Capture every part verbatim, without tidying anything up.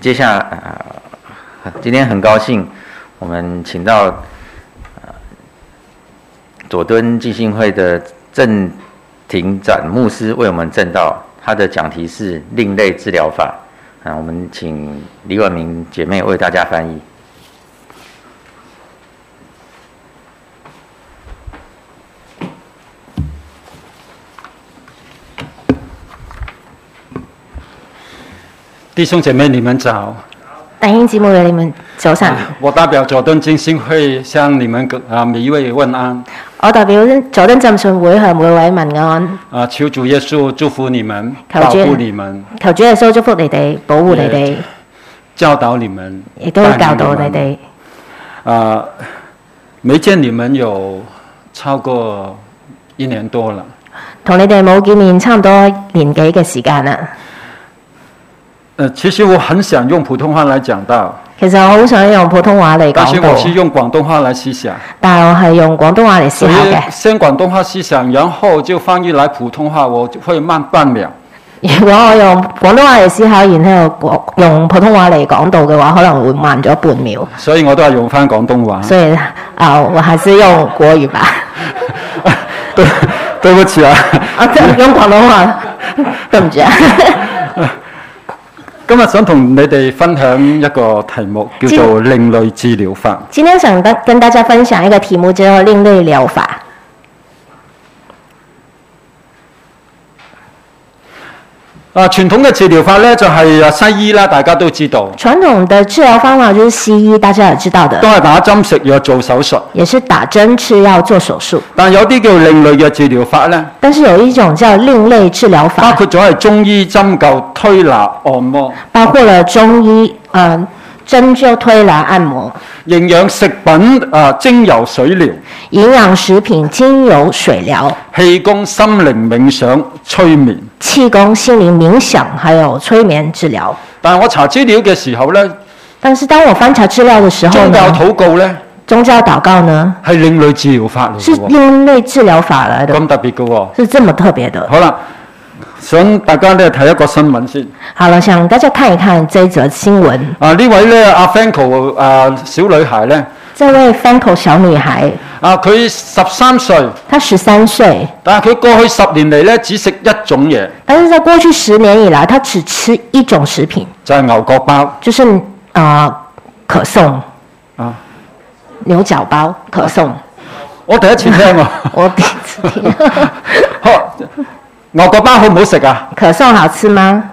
接下来、呃，今天很高兴，我们请到、呃、佐敦浸信会的郑庭展牧师为我们证道，他的讲题是另类治疗法。啊，我们请李婉明姐妹为大家翻译。 弟兄姐妹，你们早！ 弟兄姊妹，你們早晨。 我代表佐敦浸信會向你們啊每一位問安。 我代表佐敦浸信會向每位問安。 啊，求主耶穌祝福你們， 保護你們。 求主耶穌祝福你哋，保護你哋， 教導你們， 亦都會教導你哋。 啊，沒見你們有超過一年多了。 同你哋冇見面差唔多年幾嘅時間啦。 呃，其實我很想用普通話來講到。 其實我好想用普通話嚟講到。 但是我是用廣東話來思想。 但係我係用廣東話嚟思考嘅。 先廣東話思想，然後就翻譯來普通話，我會慢半秒。 如果我用廣東話嚟思考，然後用普通話嚟講到嘅話，可能會慢咗半秒。 所以我都係用翻廣東話。 所以啊，我還是用國語吧。 對，對不起啊。 啊，用廣東話，對唔住啊。 今日想同你哋分享一個題目，叫做另類治療法。 今天想跟大家分享一個題目，叫做另類療法。 啊，傳統嘅治療法咧就係西醫啦，大家都知道。 傳統的治療方法就是西醫，大家也知道的。 都係打針食藥做手術。 也是打針吃藥做手術。 但有啲叫另類嘅治療法咧。 但是有一種叫另類治療法。 包括咗係中醫、針灸、推拿、按摩。 包括了中醫、呃針灸、推拿、按摩。 營養食品啊、呃，精油水療。 營養食品、精油水療。 氣功、心靈冥想、催眠。 氣功、心靈冥想，還有催眠治療。 但係我查資料嘅時候咧， 但是當我翻查資料嘅時候呢， 宗教禱告咧， 宗教禱告呢係另類治療法嚟嘅， 是另類治療法嚟的， 咁特別嘅喎， 是這麼特別的。 好啦。想大家咧睇一個新聞先。 好了，想大家看一看這一則新聞。 啊，呢位咧阿 Fanco 啊小女孩咧。 這位 Fanco 小女孩。 啊，佢十三歲。 她十三歲。 但係佢過去十年嚟咧，只食一種嘢。 但是在過去十年以來，她只吃一種食品。 就係牛角包。就是啊、呃，可頌。 啊。 牛角包可頌。 我第一次聽喎。 我第一次聽。 好。牛角包好唔好食啊？ 可頌好吃嗎？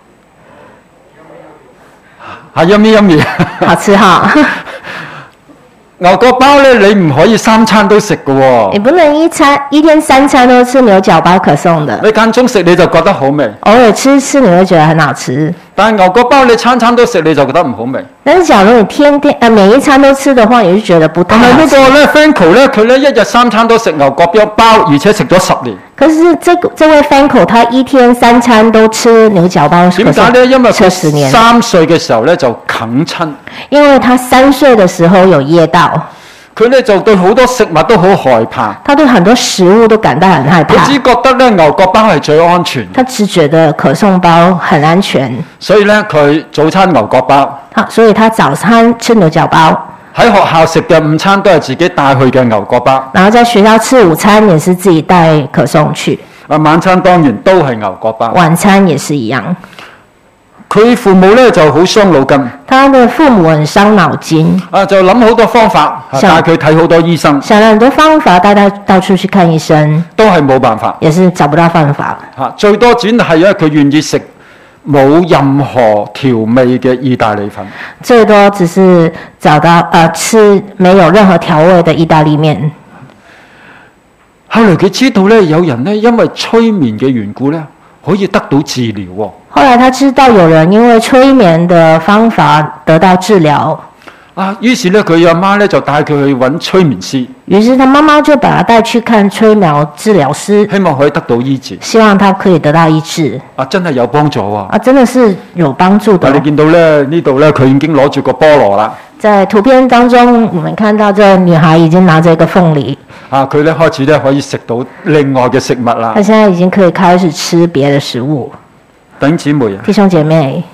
係陰咪陰咪。 好吃哈。 牛角包咧，你唔可以三餐都食嘅喎。 你不能一餐一天三餐都吃牛角包可頌的。 你間中食你就覺得好味。 偶爾吃吃你會覺得很好吃。 但係牛角包你餐餐都食你就覺得唔好味。 但是假如你天天呃每一餐都吃的話，你就覺得不太好吃。 但係呢個咧 Fanco 咧，佢咧一日三餐都食牛角包，而且食咗十年。 可是這個這位 Fanco 他一天三餐都吃牛角包， 點解咧？因為佢三歲嘅時候咧就啃親。 因為他三歲嘅時候有噎到。 佢咧就對好多食物都好害怕。 他對很多食物都感到很害怕。 佢只覺得咧牛角包係最安全。 他只覺得可頌包很安全。 所以咧佢早餐牛角包。 好，所以他早餐吃牛角包。 喺學校食嘅午餐都係自己帶去嘅牛角包。 然後在學校吃午餐也是自己帶可頌去。 啊，晚餐當然都係牛角包。 晚餐也是一樣。 佢父母咧就好傷腦筋。 他的父母很傷腦筋。 啊，就諗好多方法，帶佢睇好多醫生。 想了很多方法，帶他到處去看醫生。 都係冇辦法。 也是找不到辦法。 嚇，最多只係因為佢願意食冇任何調味嘅意大利粉。 最多只是找到呃吃沒有任何調味的意大利麵。 後來佢知道咧，有人咧因為催眠嘅緣故咧，可以得到治療喎。 後來他知道有人因為催眠的方法得到治療。 啊，於是咧佢阿媽咧就帶佢去揾催眠師。 於是他媽媽就把他帶去看催眠治療師， 希望可以得到醫治。 希望他可以得到醫治。 啊，真係有幫助啊！ 啊，真的是有幫助的。 你見到咧呢度咧，佢已經攞住個菠蘿啦。 在圖片當中，我們看到這女孩已經拿着一個鳳梨。 啊，佢咧開始咧可以食到另外嘅食物啦。 她現在已經可以開始吃別的食物。 弟兄姊妹啊， 弟兄姐妹。 咁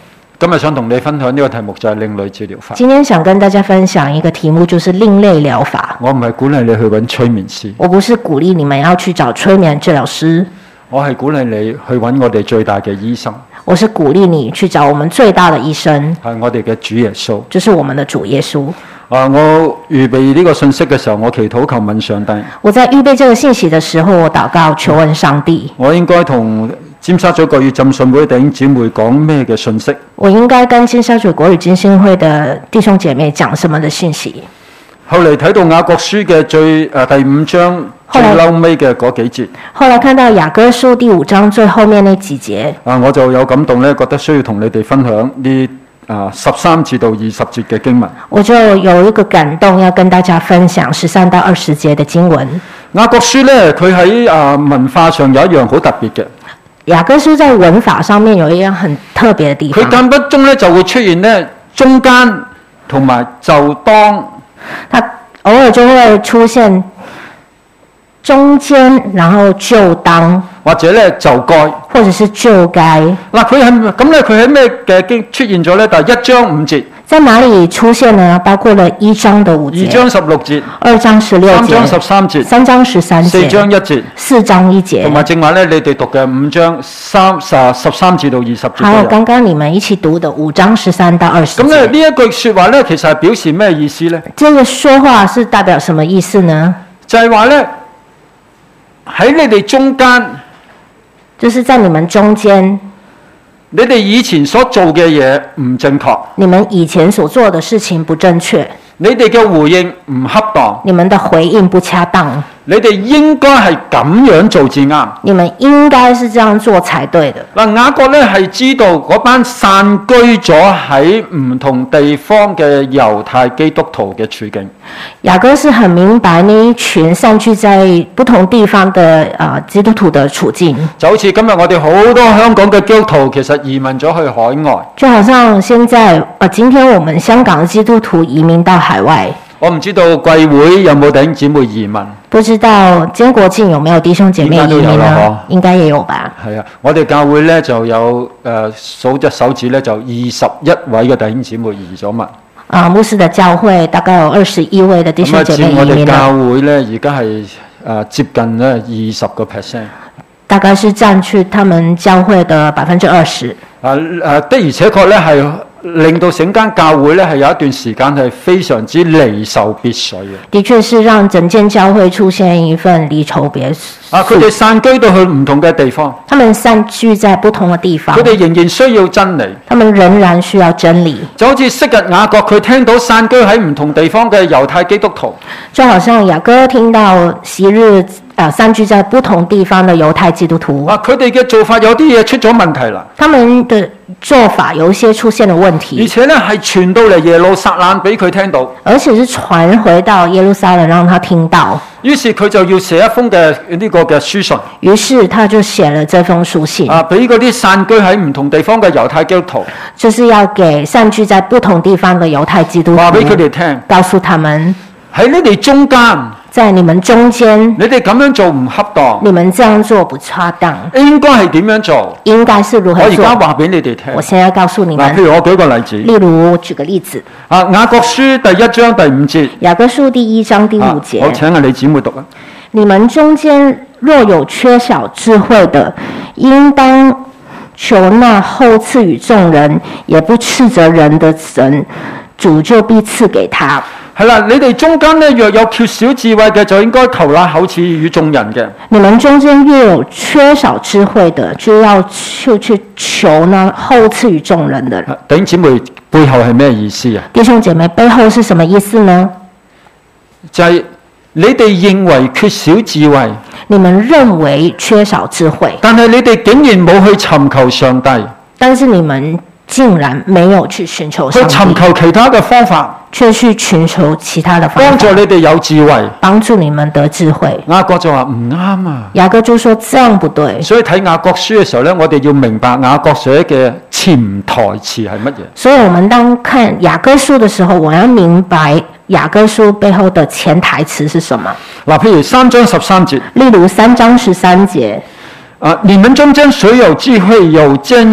今日想同你分享呢個題目就係另類治療法。 今天想跟大家分享一个題目，就是另類療法。 我唔係鼓勵你去揾催眠師， 我不是鼓勵你們要去找催眠治療師， 我係鼓勵你去揾我哋最大嘅醫生， 我是鼓勵你去找我們最大的醫生， 係我哋嘅主耶穌。 就是我們的主耶穌。 啊！我預備呢個信息嘅時候，我祈禱求問上帝。 我在預備這個信息的時候，我禱告求問上帝。 我應該同尖沙咀國語浸信會弟兄姊妹講咩嘅信息？ 我應該跟尖沙咀國語浸信會的弟兄姐妹講什麼的信息？ 後嚟睇到雅各書嘅最誒、呃、第五章最嬲尾嘅嗰幾節。 後來看到雅各書第五章最後面那幾節。 啊！我就有感動咧，覺得需要同你哋分享呢。啊，十三至到二十節嘅經文， 我就有一個感動，要跟大家分享十三到二十節嘅經文。 雅各書咧，佢喺啊文化上有一樣好特別嘅。 雅各書在文法上面有一樣很特別嘅地方。 佢間不中咧就會出現咧中間同埋就當， 它偶爾就會出現中間，然後就當。 或者咧就該， 或者是就該。 嗱，佢係咁咧，佢喺咩嘅經出現咗咧？第一章五節， 在哪裡出現呢？包括了一章的五節， 二章十六節， 二章十六節， 三章十三節， 三章十三節， 四章一節， 四章一節， 同埋正話咧，你哋讀嘅五章三十十三至到二十節。 還有剛剛你們一起讀的五章十三到二十節。 咁咧呢一句説話咧，其實係表示咩意思咧？ 這個說話是代表什麼意思呢？ 就係話咧喺你哋中間。 就是在你們中間， 你哋以前所做嘅嘢唔正確， 你們以前所做的事情不正確， 你哋嘅回應唔恰當， 你們的回應不恰當， 你哋應該係咁樣做至啱， 你們應該是這樣做才對的。 嗱，雅各咧係知道嗰班散居咗喺唔同地方嘅猶太基督徒嘅處境。 雅各是很明白那一群散居在不同地方的啊、呃、基督徒的處境， 就好似今日我哋好多香港嘅基督徒其實移民咗去海外， 就好像現在啊、呃，今天我們香港的基督徒移民到海外。 我唔知道貴會有冇弟兄姊妹移民， 不知道堅國境有沒有弟兄姐妹移民呢？應該也有吧。 係啊，我哋教會咧就有誒數隻手指咧就二十一位嘅弟兄姊妹移咗民。啊， 牧師的教會大概有二十一位的弟兄姐妹移民。 咁啊，佔我哋教會咧而家係誒接近咧二十個 percent。 大概是佔據他們教會的百分之二十。 啊誒的而且確咧係。令到整間教會咧係有一段時間係非常之離愁別緒嘅。 的確是讓整間教會出現一份離愁別緒。 啊，佢哋散居到去唔同嘅地方。 他們散居在不同嘅地方。 佢哋仍然需要真理。 他們仍然需要真理。 就好似昔日雅各佢聽到散居喺唔同地方嘅猶太基督徒。 就好像雅各聽到昔日啊散居在不同地方嘅猶太基督徒。 啊，佢哋嘅做法有啲嘢出咗問題啦。 他們的做法有一些出現了問題， 而且咧係傳到嚟耶路撒冷俾佢聽到， 而且是傳回到耶路撒冷讓他聽到。 於是佢就要寫一封嘅呢個嘅書信。 於是他就寫了這封書信， 啊，俾嗰啲散居喺唔同地方嘅猶太基督徒， 就是要給散居在不同地方嘅猶太基督徒， 話俾佢哋聽， 告訴他們喺你哋中間。 在你們中間， 你哋咁樣做唔恰當， 你們這樣做不恰當， 應該係點樣做？ 應該是如何做？ 我而家話俾你哋聽。 我現在告訴你們。 譬如我舉個例子， 例如我舉個例子。 啊，雅各書第一章第五節。 雅各書第一章第五節。 好，請啊你姊妹讀啊。 你們中間若有缺少智慧的，應當求那厚賜與眾人，也不斥責人的神，主就必賜給他。 係啦，你哋中間咧若有缺少智慧嘅，就應該求那厚賜與眾人嘅。 你們中間若有缺少智慧的，就要就去求那厚賜與眾人的。 弟兄姊妹背後係咩意思啊？ 弟兄姐妹背後是什麼意思呢？ 就係你哋認為缺少智慧， 你們認為缺少智慧， 但係你哋竟然冇去尋求上帝， 但是你們竟然沒有去尋求上帝， 去尋求其他嘅方法。 卻去尋求其他的方法， 幫助你哋有智慧， 幫助你們得智慧。 雅各就話唔啱啊！ 雅各就說這樣不對。 所以睇雅各書嘅時候咧，我哋要明白雅各寫嘅潛台詞係乜嘢。 所以我們當看雅各書的時候，我要明白雅各書背後的潛台詞是什麼。 嗱，譬如三章十三節， 例如三章十三節， 啊，你們中間誰有智慧，有見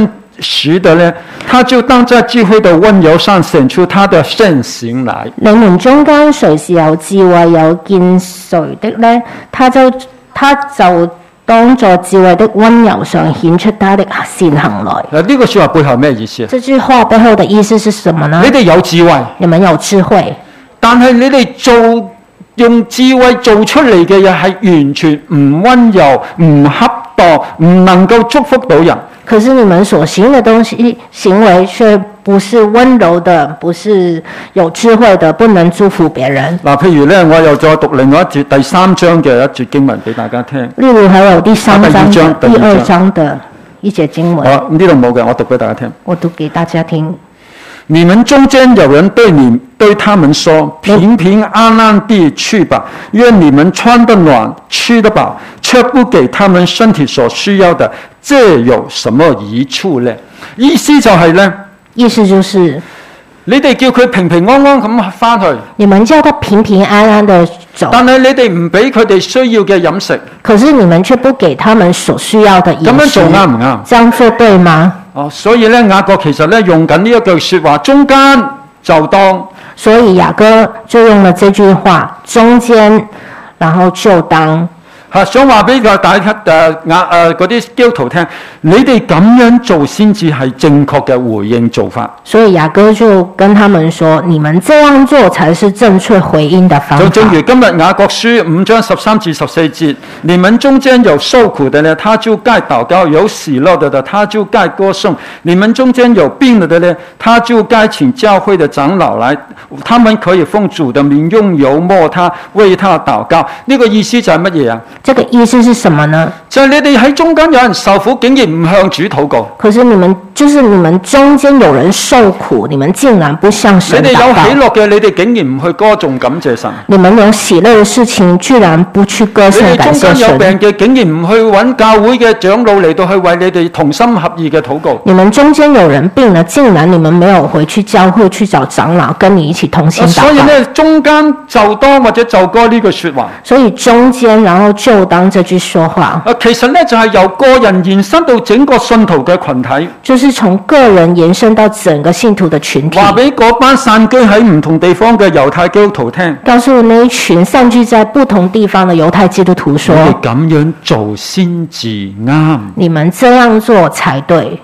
時的呢，他就當在智慧的温柔上顯出他的聖行來。 你們中間誰是有智慧有見誰的呢？他就他就當在智慧的温柔上顯出他的善行來。 嗱，呢個說話背後咩意思？ 這句話背後的意思是什麼呢？ 你哋有智慧， 你們有智慧， 但係你哋做用智慧做出嚟嘅嘢係完全唔温柔、唔恰當、唔能夠祝福到人。 可是你們所行的東西行為卻不是温柔的，不是有智慧的，不能祝福別人。 嗱，譬如咧，我又再讀另外一節第三章嘅一節經文俾大家聽。 例如還有第三章的第二章的一節經文。 好，呢度冇嘅，我讀俾大家聽。 我讀給大家聽。 你們中間有人對你對他們說：平平安安地去吧，願你們穿得暖，吃得飽，卻不給他們身體所需要的，這有什麼益處呢？意思就係呢， 意思就是你哋叫佢平平安安咁翻去， 你們叫他平平安安的走， 但係你哋唔俾佢哋需要嘅飲食， 可是你們卻不給他們所需要的飲食， 咁樣做啱唔啱？ 這樣做對嗎？ 哦，所以咧，雅各其實咧用緊呢一句說話，中間就當。 所以雅各就用了這句話，中間，然後就當。 嚇，想話俾個大家誒雅誒嗰啲基督徒聽，你哋咁樣做先至係正確嘅回應做法。 所以雅各就跟他們說：你們這樣做才是正確回應的方法。 就正如今日雅各書五章十三至十四節，你們中間有受苦的呢，他就該禱告；有喜樂的呢，他就該歌頌；你們中間有病了的呢，他就該請教會的長老來，他們可以奉主的名用油抹他，為他禱告。呢、這個意思就係乜嘢啊？ 這個意思是什麼呢？ 就係你哋喺中間有人受苦，竟然唔向主禱告。 可是你們就是你們中間有人受苦，你們竟然不向神禱告。 你哋有喜樂嘅，你哋竟然唔去歌頌感謝神。 你們有喜樂嘅事情，居然不去歌頌感謝神。 你哋中間有病嘅，竟然唔去揾教會嘅長老嚟到去為你哋同心合意嘅禱告。 你們中間有人病了，竟然你們沒有回去教會去找長老，跟你一起同心禱告。 所以呢，中間就當或者就該呢句說話。 所以中間然後就當這句說話。 啊，其實呢，就係由個人延伸到整個信徒嘅群體， 就是從個人延伸到整個信徒的群體。 話俾嗰班散居喺唔同地方嘅猶太基督徒聽， 告訴那一群散居在不同地方的猶太基督徒說： 你咁樣做先至啱， 你們這樣做才對。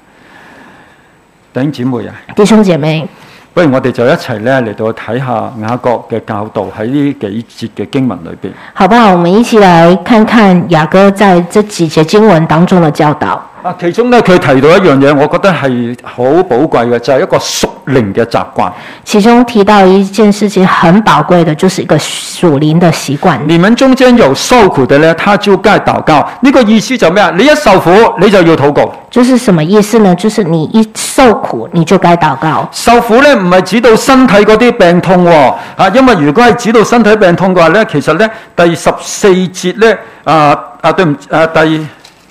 弟兄姊妹啊， 弟兄姐妹， 不如我哋就一齊咧嚟到睇下雅各嘅教導喺呢幾節嘅經文裏邊。 好不好？我們一起來看看雅各在這幾節經文當中的教導。 啊，其中咧佢提到一樣嘢，我覺得係好寶貴嘅，就係、是、一個屬靈嘅習慣。 其中提到一件事情很寶貴的，就是一個屬靈的習慣。 你們中間有受苦的咧，他就該禱告。呢、這個意思就咩啊？你一受苦，你就要禱告。 就是什麼意思呢？就是你一受苦，你就該禱告。 受苦咧唔係指到身體嗰啲病痛喎，啊，因為如果係指到身體病痛嘅話咧，其實咧第十四節咧，啊啊對唔啊第。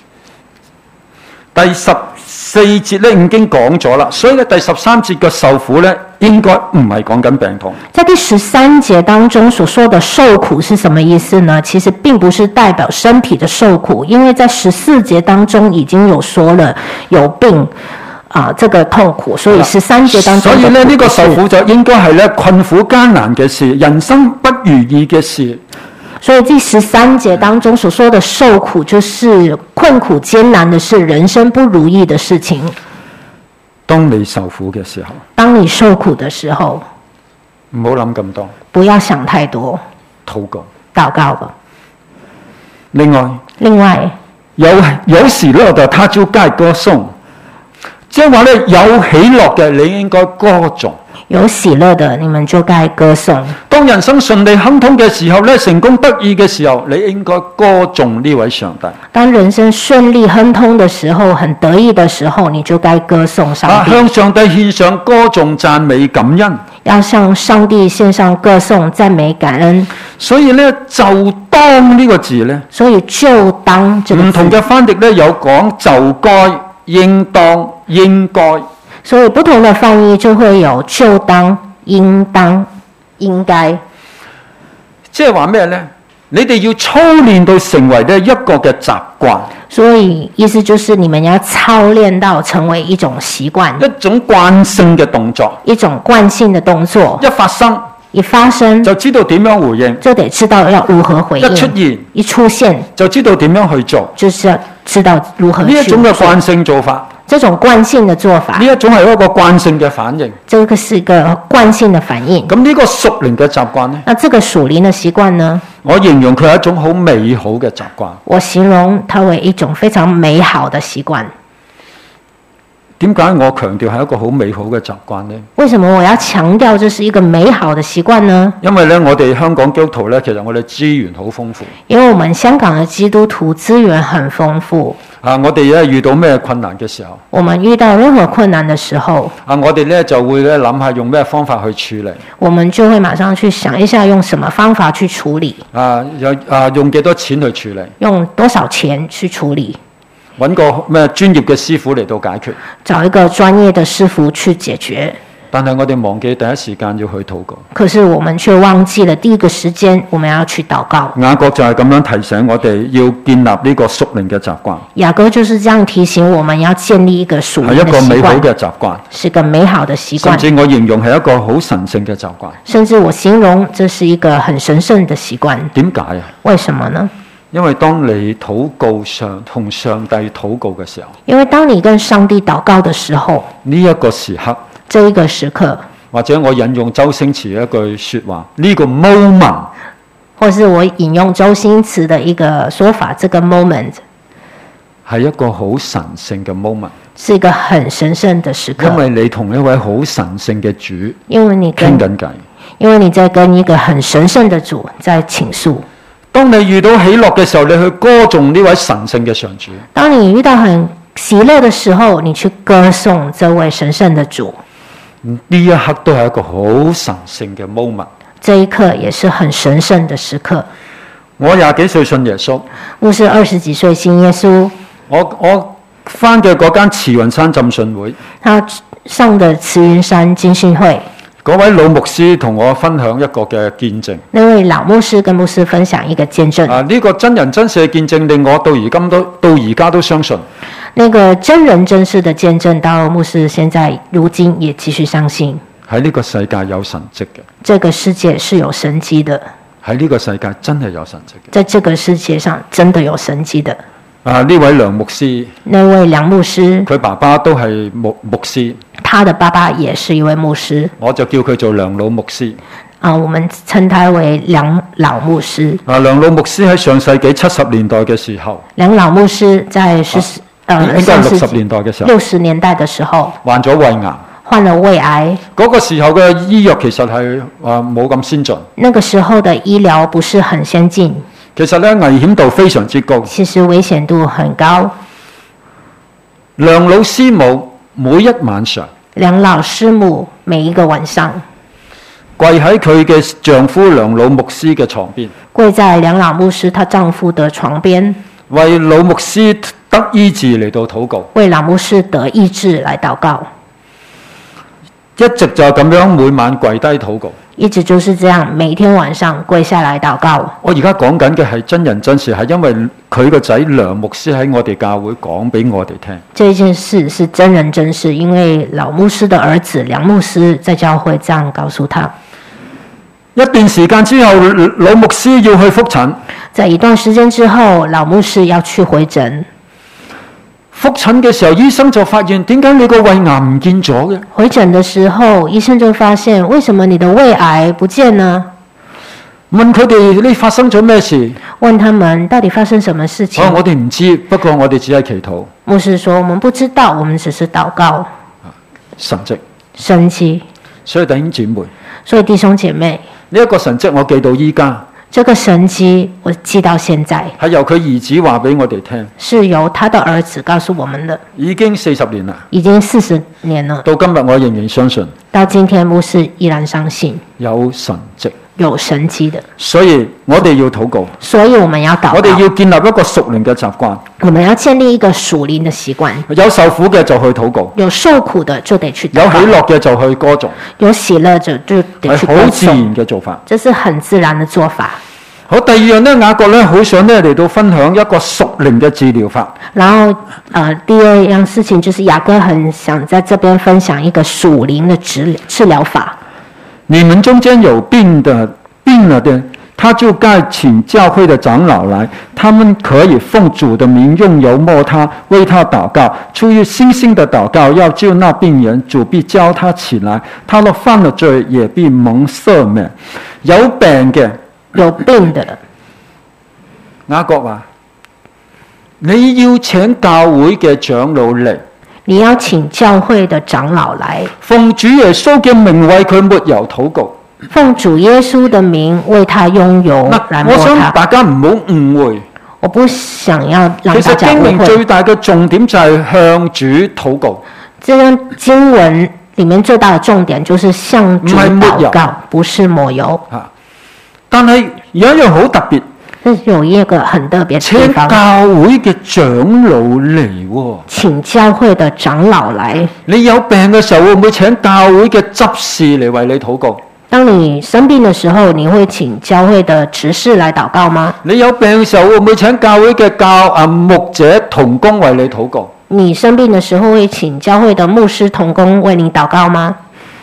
第十四節咧已經講咗啦，所以咧第十三節嘅受苦咧應該唔係講緊病痛。 在第十三節當中所說的受苦是什麼意思呢？其實並不是代表身體的受苦，因為在十四節當中已經有說了有病啊、呃，這個痛苦，所以十三節當中， 所以咧呢、這個受苦就應該係咧困苦艱難嘅事，人生不如意嘅事。 所以第十三節當中所說的受苦，就是困苦艱難的事，人生不如意的事情。 當你受苦嘅時候， 當你受苦的時候， 唔好諗咁多， 不要想太多， 禱告， 禱告吧。 另外， 另外有有喜樂的，他就該歌頌，即係話咧有喜樂嘅，你應該歌頌。 有喜樂的，你們就該歌頌。 當人生順利亨通嘅時候咧，成功得意嘅時候，你應該歌頌呢位上帝。 當人生順利亨通的時候，很得意的時候，你就該歌頌上帝。 向上帝獻上歌頌讚美感恩。 要向上帝獻上歌頌讚美感恩。 所以咧，就當呢個字咧， 所以就當這個字， 唔同嘅翻譯咧有講就該、應當、應該。 所以不同的翻譯就會有就當、應當、應該。 即係話咩呢？ 你哋要操練到成為呢一個嘅習慣， 所以意思就是你們要操練到成為一種習慣， 一種慣性嘅動作， 一種慣性的動作， 一發生一發生就知道點樣回應， 就得知道要如何回應， 一出現一出現就知道點樣去做， 就是要知道如何去做。 呢一種嘅慣性做法， 這種慣性的做法， 呢一種係一個慣性嘅反應。 這個是一個慣性的反應。 咁呢個屬靈嘅習慣呢？ 那這個屬靈的習慣呢？ 我形容佢係一種好美好嘅習慣。 我形容它為一種非常美好的習慣。 點解我強調係一個好美好嘅習慣呢？ 為什麼我要強調這是一個美好的習慣呢？ 因為咧，我哋香港基督徒咧，其實我哋資源好豐富。 因為我們香港的基督徒資源很豐富。 啊，我哋咧遇到咩困難嘅時候， 我們遇到任何困難的時候， 啊，我哋咧就會咧諗下用咩方法去處理。 我們就會馬上去想一下用什麼方法去處理。 啊，有啊，用幾多錢去處理？ 用多少錢去處理？ 揾個咩專業嘅師傅嚟到解決， 找一個專業的師傅去解決。 但係我哋忘記第一時間要去禱告。 可是我們卻忘記了第一個時間我們要去禱告。 雅各就係咁樣提醒我哋要建立呢個屬靈嘅習慣。 雅各就是這樣提醒我們要建立一個屬靈的習慣， 係一個美好嘅習慣， 是個美好的習慣。 甚至我形容係一個好神聖嘅習慣。 甚至我形容這是一個很神聖的習慣。 點解啊？ 為什麼呢？ 因為當你禱告上同上帝禱告嘅時候， 因為當你跟上帝禱告的時候， 呢一個時刻， 這一個時刻， 或者我引用周星馳一句說話，呢個 moment， 或是我引用周星馳的一個說法，這個 moment 係一個好神聖嘅 moment， 是一個很神聖的時刻， 因為你同一位好神聖嘅主， 因為你跟傾緊偈， 因為你在跟一個很神聖的主在傾訴。 當你遇到喜樂嘅時候，你去歌頌呢位神聖嘅上主。 當你遇到很喜樂的時候，你去歌頌這位神聖的主。 呢一刻都係一個好神聖嘅 moment。 這一刻也是很神聖的時刻。 我廿幾歲信耶穌， 牧師二十幾歲信耶穌。 我我返嘅嗰間慈雲山浸信會， 他上的慈雲山浸信會。 嗰位老牧師同我分享一個嘅見證。 那位老牧師跟牧師分享一個見證。 啊，呢、這個真人真事嘅見證令我到而今都到而家都相信。 那個真人真事的見證，到牧師現在如今也繼續相信。 喺呢個世界有神蹟嘅。 這個世界是有神蹟的。 喺呢個世界真係有神蹟嘅。 在這個世界上真的有神蹟的。 啊，呢位梁牧師。 那位梁牧師。 佢爸爸都係牧牧師。 他的爸爸也是一位牧師。我就叫佢做梁老牧師。 啊，我們稱他為梁老牧師。 啊，梁老牧師喺上世紀七十年代嘅時候。 梁老牧師在十、啊、呃， 應該係六十年代嘅時候。 六十年代嘅時候。 患咗胃癌。 患了胃癌。 嗰個時候嘅醫藥其實係啊冇咁先進。 那個時候的醫療不是很先進。 其實咧危險度非常之高。 其實危險度很高。 梁老師母每一晚上。 梁老師母每一個晚上。 跪喺佢嘅丈夫梁老牧師嘅床邊。 跪在梁老牧師她丈夫的床邊。 為老牧師得醫治嚟到禱告。 為老牧師得醫治來禱告。 一直就咁樣每晚跪低禱告。 一直就是這樣，每天晚上跪下來禱告。 我而家講緊嘅係真人真事，係因為佢個仔梁牧師喺我哋教會講俾我哋聽。 這件事是真人真事，因為老牧師的兒子梁牧師在教會這樣告訴他。 一段時間之後，老牧師要去復診。 在一段時間之後，老牧師要去回診。 復診嘅時候，醫生就發現點解你個胃癌唔見咗嘅？ 回診的時候，醫生就發現，為什麼你的胃癌不見呢？ 問佢哋你發生咗咩事？ 問他們到底發生什麼事情？ 哦，我哋唔知，不過我哋只係祈禱。 牧師說：我們不知道，我們只是禱告。 神蹟， 神蹟。 所以弟兄姐妹， 所以弟兄姐妹， 呢、這、一個神蹟我記到依家。 這個神蹟我記到現在， 係由佢兒子話俾我哋聽， 是由他的兒子告訴我們的， 已經四十年啦， 已經四十年了。 到今日我仍然相信， 到今天牧師依然相信有神蹟， 有神蹟的。 所以我哋要禱告， 所以我們要禱告， 我哋要建立一個屬靈嘅習慣， 我們要建立一個屬靈的習慣。 有受苦嘅就去禱告， 有受苦的就得去禱告， 有喜樂嘅就去歌頌， 有喜樂者就得去歌頌， 係好自然嘅做法， 這是很自然的做法。 好，第二樣咧，雅各咧好想咧嚟到分享一個屬靈嘅治療法。 然後，呃，第二樣事情就是雅各很想在這邊分享一個屬靈的治治療法。 你們中間有病的病了的，他就該請教會的長老來，他們可以奉主的名用油抹他，為他禱告，出於信心的禱告，要救那病人，主必叫他起來，他若犯了罪，也必蒙赦免。有病嘅， 有病的， 雅各話：你要請教會嘅長老嚟， 你要請教會的長老來， 奉主耶穌嘅名為佢抹油禱告。 奉主耶穌的名為他用油來抹我想他。 大家唔好誤會， 我不想要讓其實大家誤經文最會。 大嘅重點就係向主禱告， 這張經文裡面最大的重點就是向主唔係抹油禱告，不是抹油。 嚇。但係有一樣好特別， 這有一個很特別的地請方， 教會嘅長老嚟喎。 請教會的長老來。 你有病嘅時候，會唔會請教會嘅執事嚟為你禱告？ 當你生病的時候，你會請教會的執事來禱告嗎？ 你有病嘅時候，會唔會請教會嘅教啊牧者同工為你禱告？ 你生病的時候，會請教會的牧師同工為你禱告嗎？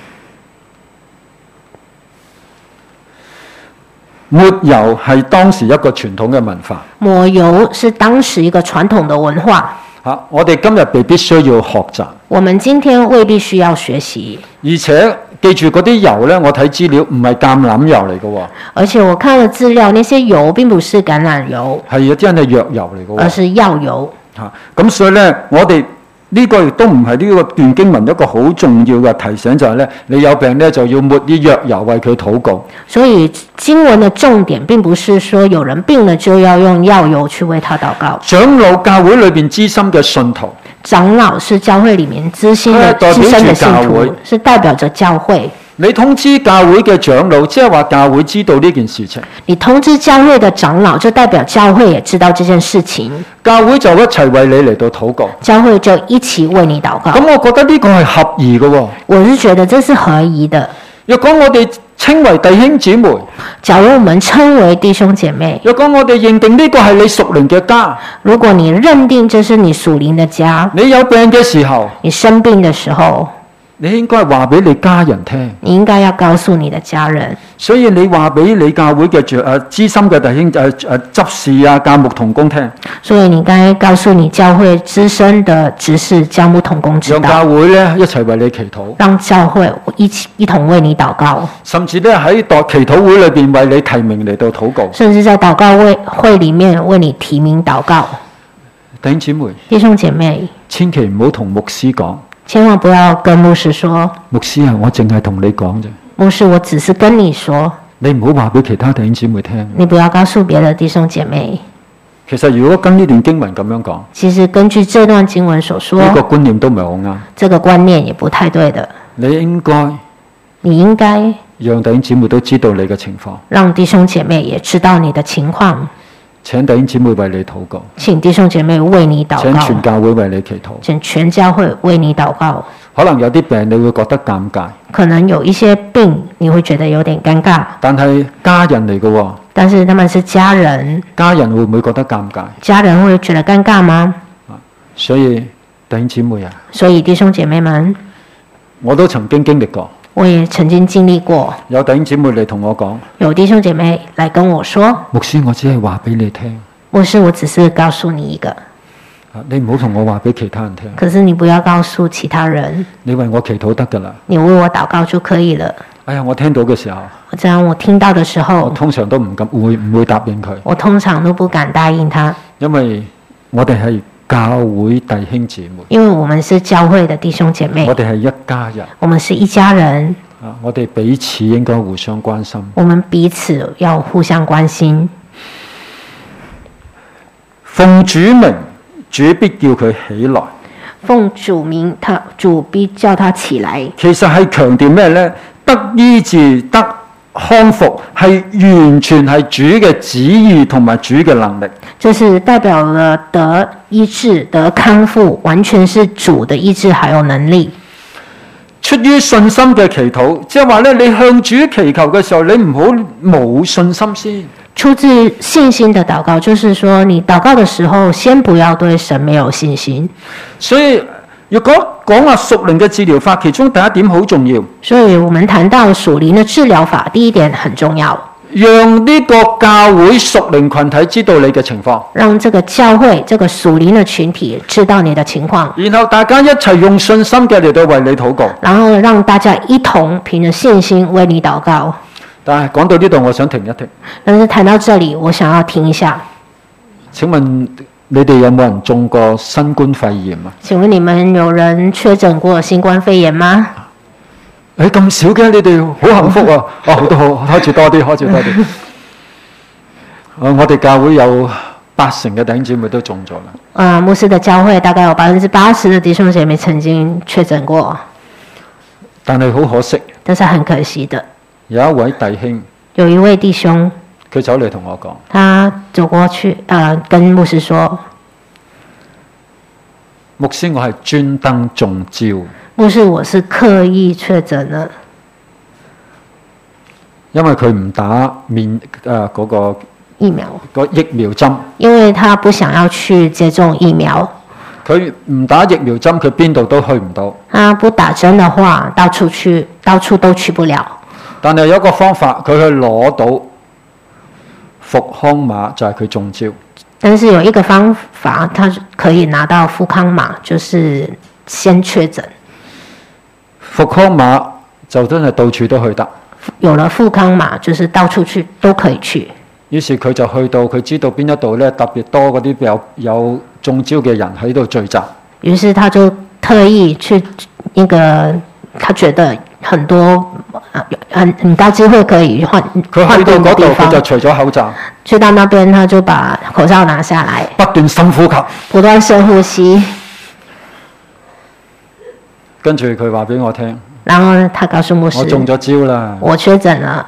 抹油係當時一個傳統嘅文化。 抹油是當時一個傳統的文化。 嚇，我哋今日未必需要學習， 我們今天未必需要學習。 而且記住嗰啲油咧，我睇資料唔係橄欖油嚟嘅喎， 而且我看了資料，那些油並不是橄欖油， 係一啲係藥油嚟嘅喎。 而是藥油。 嚇，咁所以咧，我哋呢個亦都唔係呢個段經文一個好重要嘅提醒，就係咧，你有病咧就要抹啲藥油為佢禱告。 所以經文的重點並不是說有人病了就要用藥油去為他禱告。 長老教會裏邊資深嘅信徒， 長老是教會裡面資深的代表資深的信徒住教會， 是代表着教會。 你通知教會嘅長老，即係話教會知道呢件事情， 你通知教會的長老，就代表教會也知道這件事情， 教會就一齊為你嚟到禱告。 教會就一起為你禱告。 咁我覺得呢個係合宜嘅喎。 我是覺得這是合宜的。 若果我哋稱為弟兄姊妹， 假如我們稱為弟兄姐妹， 若果我哋認定呢個係你屬靈嘅家， 如果你認定這是你屬靈的家， 你有病嘅時候， 你生病的時候， 你應該話俾你家人聽。 你應該要告訴你的家人。 所以你話俾你教會嘅誒資深嘅弟兄誒誒執事啊、教牧同工聽， 所以你該告訴你教會資深的執事、教牧同工知道， 讓教會咧一齊為你祈禱， 讓教會一起一同為你禱告， 甚至咧喺代祈禱會裏邊為你提名嚟到禱告。 甚至在禱告會會裡面為你提名禱告。 弟兄姊妹， 弟兄姐妹， 千祈唔好同牧師講， 千萬不要跟牧師說， 牧師啊，我淨係同你講啫， 牧師，我只是跟你說， 你唔好話俾其他弟兄姊妹聽。 你不要告訴別的弟兄姐妹。 其實如果跟呢段經文咁樣講， 其實根據這段經文所說， 呢個觀念都唔係好啱。 這個觀念也不太對的。 你應該你應該讓弟兄姊妹都知道你嘅情況， 讓弟兄姐妹也知道你的情況， 請弟兄姊妹為你禱告， 請弟兄姐妹為你禱請告， 全教會為你祈禱。 請全教會為你禱告。 可能有啲病你會覺得尷尬， 可能有一些病你會覺得有點尷尬， 但係家人嚟嘅喎， 但是他們是家人， 家人會唔會覺得尷尬？ 家人會覺得尷尬嗎？ 所以弟兄姊妹啊， 所以弟兄姐妹們， 我都曾經經歷過， 我也曾經經歷過， 有弟兄姊妹嚟同我講， 有弟兄姐妹來跟我說， 牧師，我只係話俾你聽， 牧師，我只是告訴你一個， 你唔好同我話俾其他人聽， 可是你不要告訴其他人， 你為我祈禱得㗎啦。 你為我禱告就可以了。 哎呀，我聽到嘅時候， 這樣我聽到的時我候， 通常都唔敢會唔會答應佢， 我通常都不敢答應他， 因為我哋係教會弟兄姊妹， 因為我們是教會的弟兄姐妹我，哋係一家人我們是一家人， 啊！我哋彼此應該互相關心。 我們彼此要互相關心。 奉主名，主必叫佢起來。 奉主名，他主必叫他起來。 其實係強調咩呢？得醫治、得康復，係完全係主嘅旨意同埋主嘅能力。 就是代表了得醫治、得康復，完全是主的醫治還有能力。 出於信心嘅祈禱，即係話咧，你向主祈求嘅時候，你唔好冇信心先。 出自信心的禱告，就是說你禱告的時候，先不要對神沒有信心。 所以如果講話屬靈嘅治療法，其中第一點好重要。 所以我們談到屬靈的治療法，第一點很重要。 讓呢個教會屬靈群體知道你嘅情況， 讓這個教會、這個屬靈的群體知道你的情況， 然後大家一齊用信心嘅嚟到為你禱告， 然後讓大家一同憑着信心為你禱告。 但係講到呢度，我想停一停。 但是談到這裡，我想要停一下。 請問你哋有冇人中過新冠肺炎啊？ 請問你們有人確診過新冠肺炎嗎？ 誒咁少嘅，你哋好幸福啊！哦，好多好，開始多啲，開始多啲。呃、我哋教會有八成嘅弟兄姊妹都中咗啦。 啊，牧師的教會大概有百分之八十的弟兄姐妹曾經確診過， 但係好可惜， 但是很可惜的， 有一位弟兄， 有一位弟兄， 佢走嚟同我講， 他走過去，啊、呃，跟牧師說： 牧師，我係專登中招。 牧師，我是刻意確診的， 因為佢唔打面誒嗰、呃那個疫苗， 個疫苗針。 因為他不想要去接種疫苗。 佢唔打疫苗針，佢邊度都去唔到。 他不打針的話，到處去，到處都去不了。 但係有一個方法，佢去攞到復康碼，就係佢中招。 但是有一個方法，他可以拿到復康碼，就是先確診。 復康碼就真係到處都去得。 有了復康碼，就是到處去都可以去。 於是佢就去到，佢知道邊一度咧特別多嗰啲有有中招嘅人喺度聚集。 於是他就特意去一個，他覺得很多很很高機會可以換佢去到嗰度，佢就除咗口罩。 去到那邊，他就把口罩拿下來， 不斷深呼吸， 不斷深呼吸。 跟住佢話俾我聽， 然後他告訴牧師： 我中咗招啦， 我確診了。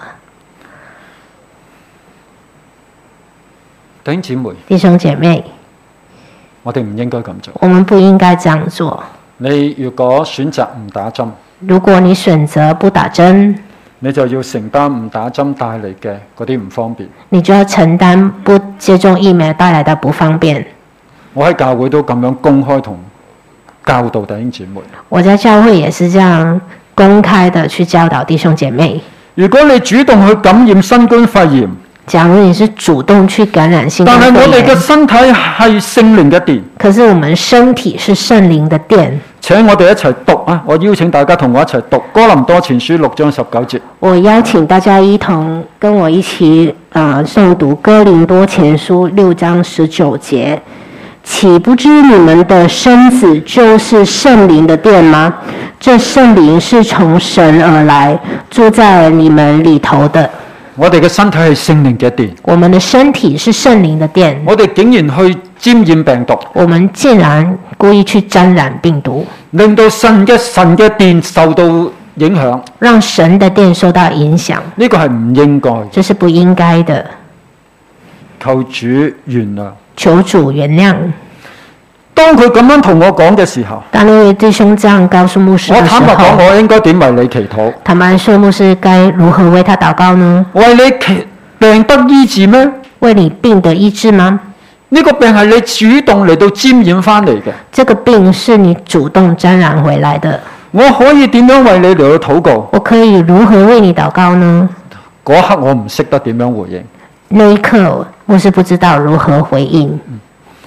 弟兄姊妹， 弟兄姐妹， 我哋唔應該咁做。 我們不應該這樣做。 你如果選擇唔打針， 如果你選擇不打針， 你就要承擔唔打針帶嚟嘅嗰啲唔方便。 你就要承擔不接種疫苗帶來的不方便。 我喺教會都咁樣公開同教導弟兄姐妹。 我在教會也是這樣公開的去教導弟兄姐妹。 如果你主動去感染新冠肺炎， 假如你是主動去感染新冠肺炎， 但係我哋嘅身體係聖靈嘅殿。 可是我們身體是聖靈的殿。 請我哋一齊讀啊！我邀請大家同我一齊讀哥林多前書六章十九節。 我邀請大家一同跟我一起啊誦讀哥林多前書六章十九節。豈不知你們的身子就是聖靈的殿嗎？這聖靈是從神而來，住在你們裡頭的。 我哋嘅身體係聖靈嘅殿。 我們的身體是聖靈的殿。 我哋竟然去沾染病毒。 我們竟然故意去沾染病毒， 令到神嘅神嘅殿受到影響， 讓神的殿受到影響。 呢個係唔應該， 這是不應該的。 求主原諒。 求主原諒。 當佢咁樣同我講嘅時候， 當那位弟兄這樣告訴牧師嘅時候， 我坦白講，我應該點為你祈禱？ 坦白說，牧師該如何為他禱告呢？ 為你病得醫治咩？ 為你病得醫治嗎？ 呢個病係你主動嚟到沾染翻嚟嘅。 這個病是你主動沾染回來的。 我可以點樣為你嚟到禱告？ 我可以如何為你禱告呢？ 嗰刻我唔識得點樣回應。 那一刻我是不知道如何回應。嗯，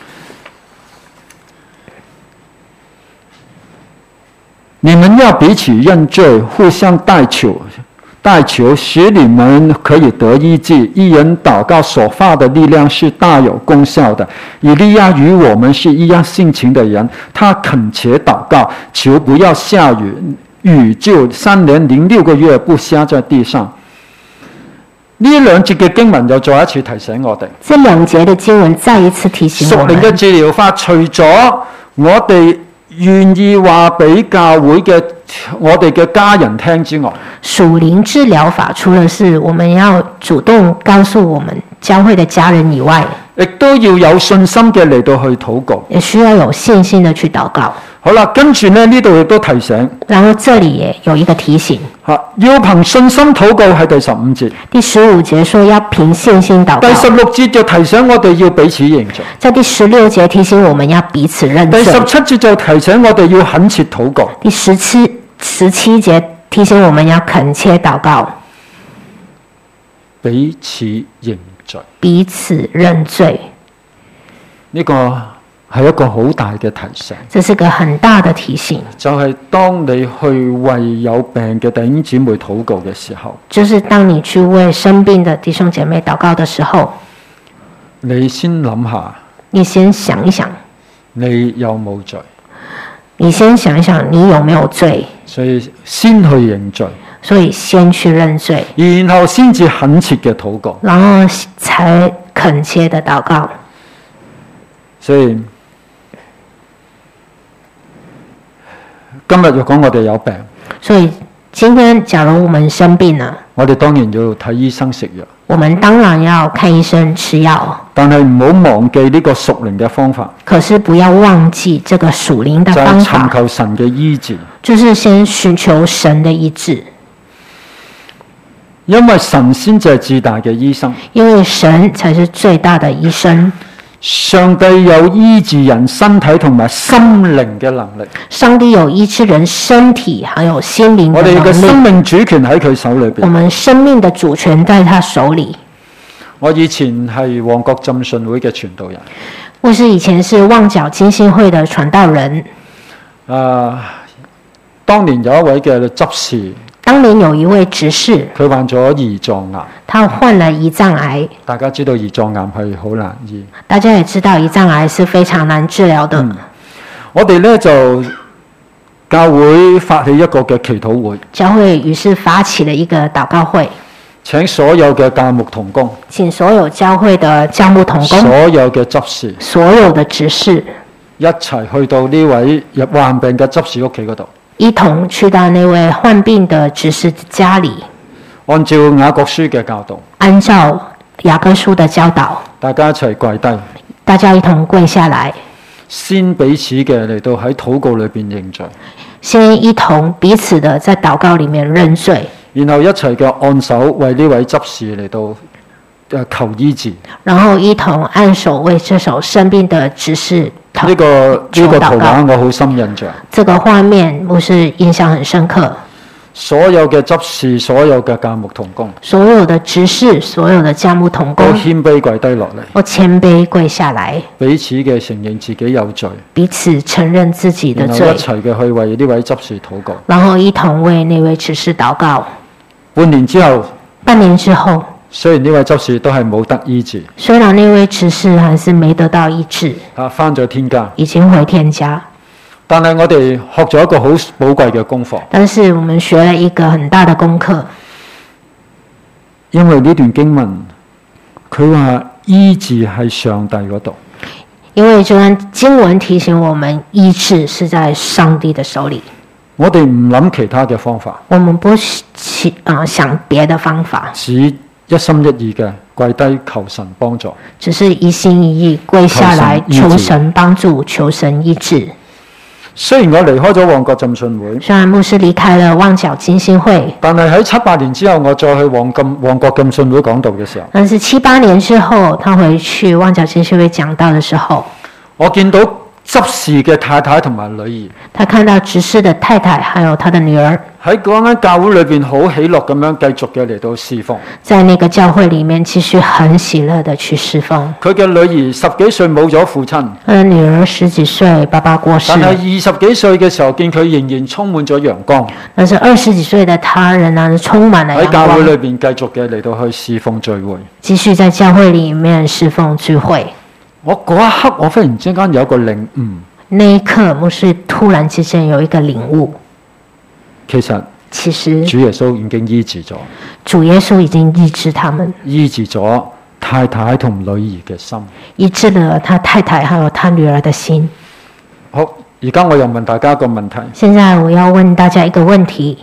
你們要彼此認罪，互相代求，代求使你們可以得醫治。一人禱告所發的力量是大有功效的。以利亞與我們是一樣性情的人，他懇切禱告，求不要下雨，雨就三年零六個月不下在地上。呢兩節嘅經文又再一次提醒我哋。 這兩節嘅經文再一次提醒我們。屬靈嘅治療法，除咗我哋願意話俾教會嘅我哋嘅家人聽之外， 屬靈治療法除了是我們要主動告訴我們教會的家人以外， 亦都要有信心嘅嚟到去禱告， 也需要有信心的去禱告。 好啦，跟住咧呢度亦都提醒， 然后这里也有一个提醒， 吓要憑信心禱告喺第十五節， 第十五節說要憑信心禱告。 第十六節就提醒我哋要彼此認罪， 在第十六節提醒我們要彼此認罪。 第十七節就提醒我哋要懇切禱告。 第十七十七節提醒我們要懇切禱告， 彼此認罪， 彼此認罪， 呢、這個係一個好大嘅提醒。 這是個很大的提醒， 就係、是、當你去為有病嘅弟兄姊妹禱告嘅時候， 就是當你去為生病的弟兄姐妹禱告的時候， 你先諗下， 你先想一想， 你有冇罪？ 你先想一想你有沒有罪？ 所以先去認罪， 所以先去認罪， 然後先至懇切嘅禱告， 然後才懇切的禱告。 所以今日若講我哋有病， 所以今天假如我們生病了， 我哋當然要睇醫生食藥， 我們當然要看醫生吃藥， 但係唔好忘記呢個屬靈嘅方法， 可是不要忘記這個屬靈的就係方法， 尋求神嘅醫治， 就是先尋求神的醫治， 因為神先至係至大嘅醫生， 因為神才是最大的醫生。 上帝有醫治人身體同埋心靈嘅能力， 上帝有醫治人身體還有心靈我哋嘅的能力。 生命主權喺佢手裏邊。 我們生命的主權在他手裏。 我以前係旺角浸信會嘅傳道人， 我是以前是旺角浸信會的傳道人。 啊，當年有一位嘅執事， 當年有一位執事， 佢患咗胰臟癌。 他患了胰臟癌。 大家知道胰臟癌係好難醫。 大家也知道胰臟癌是非常難治療的。 嗯、我哋咧就教會發起一個嘅祈禱會， 教會於是發起了一個禱告會， 請所有嘅教牧同工， 請所有教會的教牧同工， 所有嘅執事， 所有的執事一齊去到呢位入患病嘅執事屋企嗰度， 一同去到那位患病的執事家裡， 按照雅各書嘅教導， 按照雅各書的教導， 大家一齊跪低， 大家一同跪下來， 先彼此嘅嚟到喺禱告裏邊認罪， 先一同彼此的在禱告裡面認罪， 然後一齊嘅按手為呢位執事嚟到誒求醫治。 然後一同按手為這首生病的執事禱呢、這個呢、這個圖禱告。 畫我好深印象。 這個畫面我是印象很深刻。 所有嘅執事，所有嘅教牧同工， 所有的執事，所有的教牧同都工， 謙卑跪低落嚟， 我謙卑跪下來， 彼此嘅承認自己有罪， 彼此承認自己的罪然後一，齊嘅去為呢位執事禱告。 然後一同為那位執事禱告。 半年之後， 半年之後， 雖然呢位執事都係冇得醫治， 雖然那位執事還是沒得到醫治， 啊，返咗天家， 已經回天家， 但係我哋學咗一個好寶貴嘅功課， 但是我們學了一個很大的功課， 因為呢段經文佢話醫治係上帝嗰度， 因為這段經文提醒我們醫治是在上帝的手裡， 我哋唔諗其他嘅方法， 我們不去啊想別的方法， 只一心一意嘅跪低求神幫助， 只是一心一意跪下來求神幫助，求神醫治。 雖然我離開咗旺角浸信會， 雖然牧師離開了旺角浸信會， 但係喺七八年之後，我再去旺金旺角浸信會講道嘅時候， 但是七八年之後，他回去旺角浸信會講道的時候， 我見到執事嘅太太同埋女兒， 他看到執事的太太還有他的女兒喺嗰間教會裏邊好喜樂咁樣繼續嘅嚟到侍奉。 在那個教會裡面繼續很喜樂的去侍奉。 佢嘅女兒十幾歲冇咗父親， 他的女兒十幾歲爸爸過世， 但係二十幾歲嘅時候見佢仍然充滿咗陽光， 但是二十幾歲的他仍然充滿了陽喺教會裏光， 邊繼續嘅嚟到去侍奉聚會。 繼續在教會裡面侍奉聚會。 我嗰一刻，我忽然之間有一個領悟， 那一刻，牧師突然之間有一個領悟， 其實其實主耶穌已經醫治咗， 主耶穌已經醫治他們， 醫治咗太太同女兒嘅心。 醫治了他太太還有他女兒的心。 好，而家我又問大家一個問題： 現在我要問大家一個問題，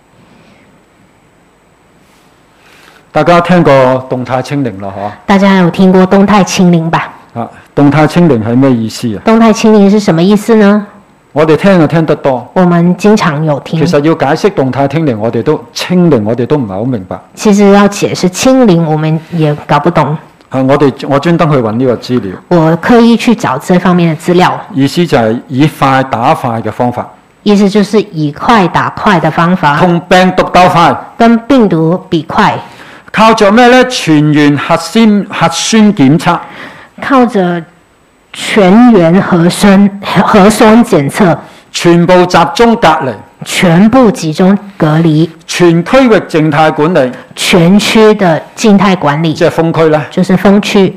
大家聽過動態清零咯？嗬？ 大家有聽過動態清零吧？ 啊，動態清零係咩意思啊？ 動態清零是什麼意思呢？ 我哋聽就聽得多， 我們經常有聽。 其實要解釋動態清零，我哋都清零，我哋都唔係好明白。 其實要解釋清零，我們也搞不懂。 啊，我哋我專登去揾呢個資料。 我刻意去找這方面的資料。 意思就係以快打快嘅方法。 意思就是以快打快的方法。 同病毒鬥快。 跟病毒比快。 靠着咩呢？全員核酸核酸檢測。靠着全員核酸核酸檢測。 全部集中隔離。 全部集中隔離。 全區域靜態管理。 全區的靜態管理。 即係封區咧。 就是封區。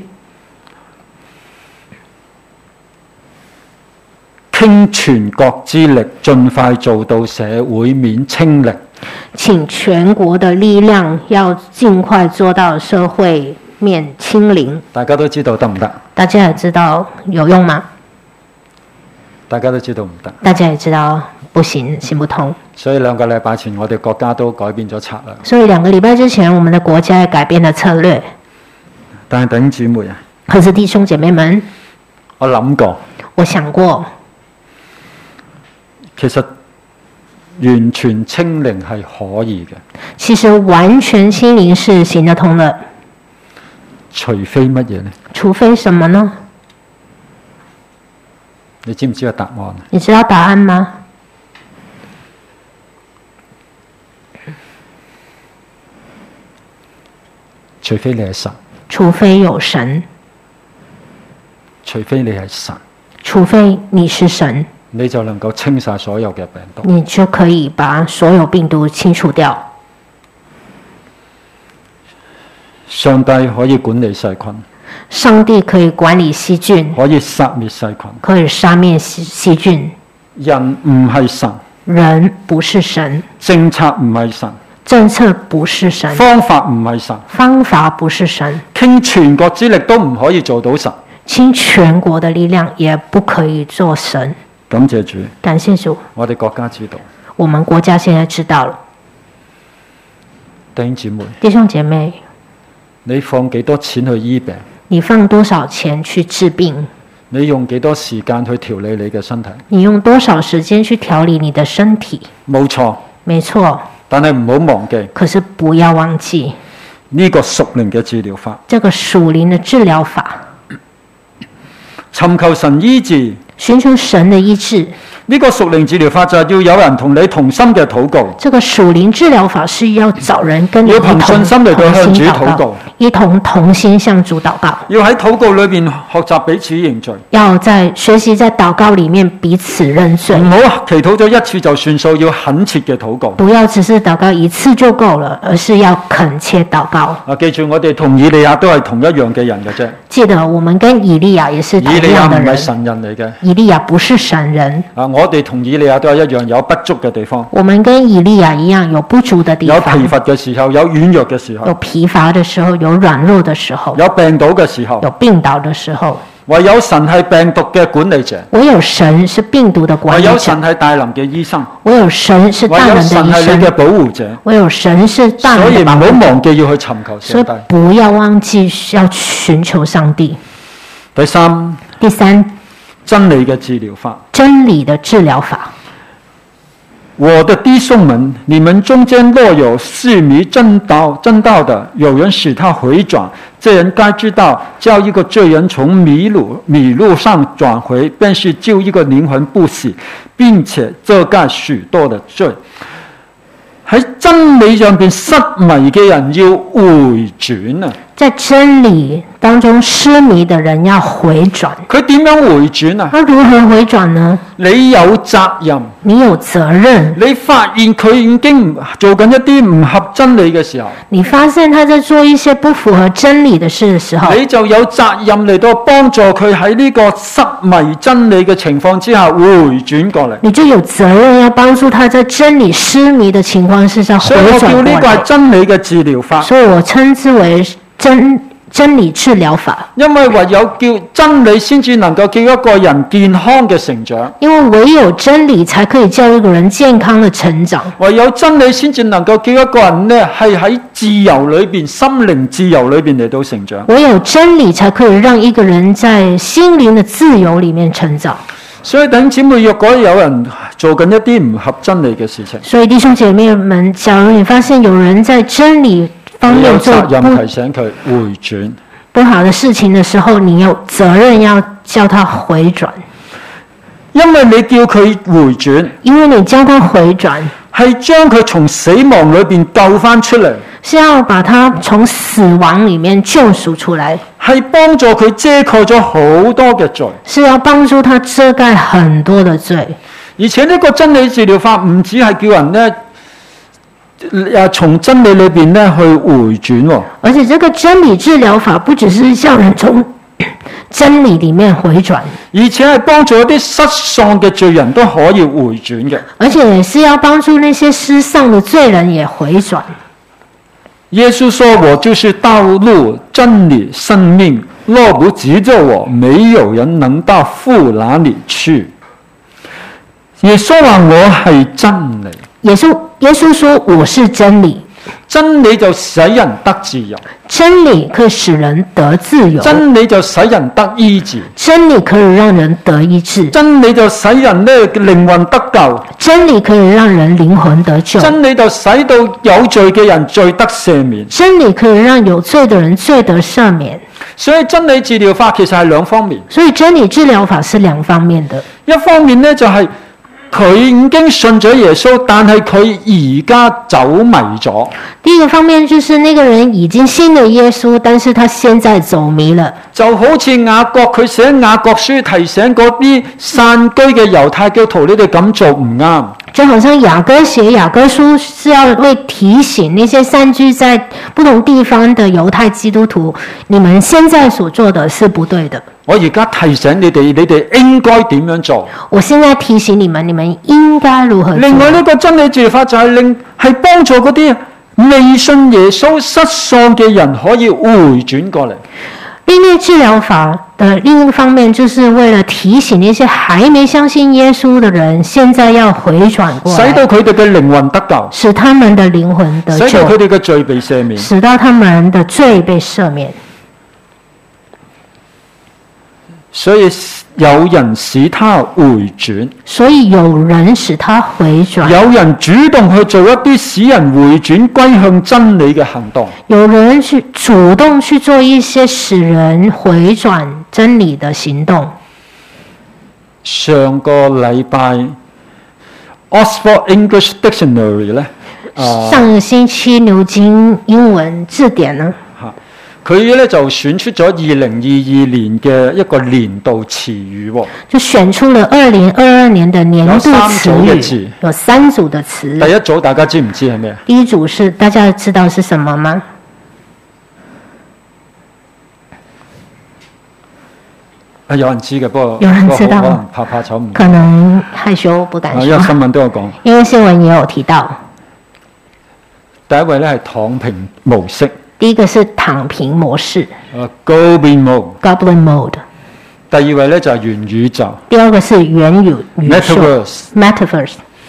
傾全國之力，盡快做到社會面清零。 請全國的力量，要盡快做到社會面清零。 大家都知道得唔得？ 大家也知道有用嗎？ 大家都知道唔得。 大家也知道不行，行不通。 所以兩個禮拜前，我哋國家都改變咗策略。 所以兩個禮拜之前，我們的國家也改變了策略。 但係弟兄姊妹啊， 可是弟兄姐妹們， 我諗過， 我想過， 其實完全清零係可以嘅。 其實完全清零是行得通的。 除非乜嘢呢？ 除非什麼呢？ 你知唔知個答案？ 你知道答案嗎？ 除非你係神。 除非有神。 除非你係神。 除非你是神。 你就能夠清晒所有嘅病毒。 你就可以把所有病毒清除掉。 上帝可以管理細菌。 上帝可以管理細菌。 可以殺滅細菌。 可以殺滅細菌。 人唔係神。 人不是神。 政策唔係神。 政策不是神。 方法唔係神。 方法不是神。 傾全國之力都唔可以做到神。 傾全國的力量也不可以做神。 感謝主。 感謝主。 我哋國家知道。 我們國家現在知道了。 弟兄姊妹。 弟兄姐妹。 你放幾多錢去醫病？ 你放多少錢去治病？ 你用幾多時間去調理你嘅身體？ 你用多少時間去調理你的身體？ 冇錯。 沒錯。 但係唔好忘記。 可是不要忘記呢個屬靈嘅治療法。 這個屬靈的治療法。 尋求神醫治。 尋求神的醫治。 呢個屬靈治療法就係要有人同你同心嘅禱告。 這個屬靈治療法是要找人跟你要憑信心嚟到向主禱告， 一同同心向主禱告。 要喺禱告裏邊學習彼此認罪。 要在學習在禱告裡面彼此認罪。 唔好祈禱咗一次就算數，要懇切嘅禱告。 不要只是禱告一次就夠了，而是要懇切禱告。 啊，記住我哋同以利亞都係同一樣嘅人嘅啫。 記得我們跟以利亞也是同樣的人。 以利亞唔係神人嚟嘅。 以利亞不是神人。 啊，我哋同以利亞都係一樣有不足嘅地方。 我們跟以利亞一樣有不足的地方。 有疲乏嘅時候，有軟弱嘅時候。 有疲乏的時候，有軟弱的時候。 有病倒嘅時候。 有病倒的時候。 唯有神係病毒嘅管理者。 唯有神是病毒的管理者。 唯有神係大能嘅醫生。 唯有神是大能的醫生。 唯有神係你嘅保護者。 唯有神是大能的保護者。 所以唔好忘記要去尋求上帝。 所以不要忘記要尋求上帝。 第三。 第三。 真理嘅治療法。 真理的治療法。 我的弟兄們，你們中間若有痴迷真道真道的，有人使他回轉，這人該知道，叫一個罪人從迷路迷路上轉回，便是救一個靈魂不死，並且遮蓋許多的罪。喺真理上邊失迷嘅人要回轉啊！ 在真理當中失迷的人要回轉。 佢點樣回轉啊？ 他如何回轉呢？ 你有責任。 你有責任。 你發現佢已經做緊一啲唔合真理嘅時候， 你發現他在做一些不符合真理的事的時候， 你就有責任嚟到幫助佢喺呢個失迷真理嘅情況之下回轉過嚟。 你就有責任要幫助他在真理失迷的情況之下回轉過來。 所以我叫呢個係真理嘅治療法。 所以我稱之為真真理治療法。 因為唯有叫真理先至能夠叫一個人健康嘅成長。 因為唯有真理才可以叫一個人健康的成長。 唯有真理先至能夠叫一個人呢係喺自由裏邊、心靈自由裏邊嚟到成長。 唯有真理才可以讓一個人在心靈的自由裏面成長。 所以弟兄姊妹，若果有人做緊一啲唔合真理嘅事情， 所以弟兄姐妹們，假如你發現有人在真理方你有面做責任不提醒佢回轉。 不好的事情的時候，你有責任要叫他回轉， 因為你叫佢回轉， 因為你叫他回轉， 係將佢從死亡裏邊救翻出嚟， 是要把他從死亡裡面救贖出來， 係幫助佢遮蓋咗好多嘅罪。 是要幫助他遮蓋很多的罪。 而且呢個真理治療法唔止係叫人咧，誒從真理裏邊咧去回轉喎。 而且這個真理治療法不只是叫人從真理裡面回轉， 而且係幫助一啲失喪嘅罪人都可以回轉嘅。 而且也是要幫助那些失喪的罪人也回轉。 耶穌說：我就是道路、真理、生命，若不藉着我，沒有人能到父那裡去。耶穌話我係真理， 耶穌耶穌說我是真理， 真理就使人得自由， 真理可以使人得自由， 真理就使人得醫治， 真理可以讓人得醫治， 真理就使人咧靈魂得救， 真理可以讓人靈魂得救， 真理就使到有罪嘅人罪得赦免。 真理可以讓有罪的人罪得赦免。 所以真理治療法其實係兩方面， 所以真理治療法是兩方面的。 一方面咧就係、是。佢已經信咗耶穌，但係佢而家走迷咗。 第一個方面就是那個人已經信了耶穌，但是他現在走迷了。 就好似雅各佢寫雅各書提醒嗰啲散居嘅猶太基督徒，你哋咁做唔啱。 就好像雅各寫雅各書是要為提醒那些散居在不同地方的猶太基督徒，你們現在所做的是不對的。 我而家提醒你哋，你哋應該點樣做？ 我現在提醒你們，你們應該如何做？ 另外呢個真理治療法就係令係幫助嗰啲未信耶穌失喪嘅人可以回轉過嚟。 另類治療法的另一個方面，就是為了提醒那些還沒相信耶穌的人，現在要回轉過來， 使到佢哋嘅靈魂得救， 使他們的靈魂得救， 使到佢哋嘅罪被赦免， 使到他們的罪被赦免。 所以有人使他回轉， 所以有人使他回轉， 有人主動去做一啲使人回轉歸向真理嘅行動， 有人去主動去做一些使人回轉真理的行動。 上個禮拜 Oxford English Dictionary 咧， 上個星期牛津英文字典呢？ 佢咧就選出咗二零二二年嘅一個年度詞語喎， 就選出了二零二二年的年度詞語，有三組的詞。 第一組大家知唔知係咩？ 第一組是大家知道是什麼嗎？ 啊，有人知嘅，不過有人知道， 可能怕怕醜唔， 可能害羞不敢說。 因為新聞都有講， 因為新聞也有提到。 第一位咧係躺平模式。 第一個是躺平模式， 呃 Goblin mode。Goblin mode。 第二位咧就係元宇宙。 第二個是元宇宇宙 Metaverse。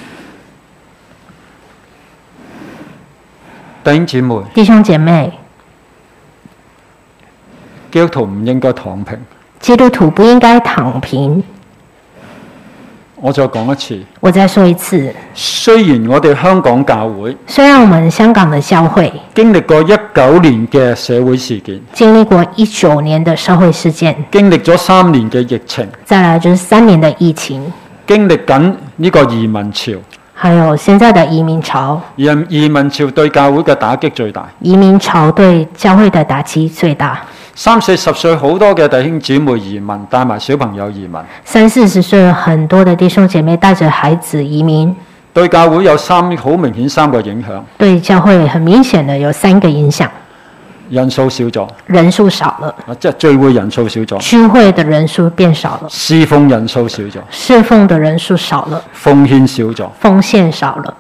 弟兄姊妹， 弟兄姐妹， 基督徒唔應該躺平。 基督徒不應該躺平。 我再講一次， 我再說一次。 雖然我哋香港教會， 雖然我們香港的教會經歷過一九年嘅社會事件， 經歷過一九年的社會事件， 經歷咗三年嘅疫情， 再來就是三年的疫情， 經歷緊呢個移民潮， 還有現在的移民潮。 而移民潮對教會嘅打擊最大， 移民潮對教會的打擊最大。 三四十歲好多嘅弟兄姊妹移民，帶埋小朋友移民。 三四十歲很多的弟兄姐妹帶着孩子移民， 對教會有三好明顯三個影響。 對教會很明顯的有三個影響。 人數少咗， 人數少了， 啊，即係聚會人數少咗， 聚會的人數變少了， 侍奉人數少咗， 侍奉的人數少了， 奉獻少咗， 奉獻少了。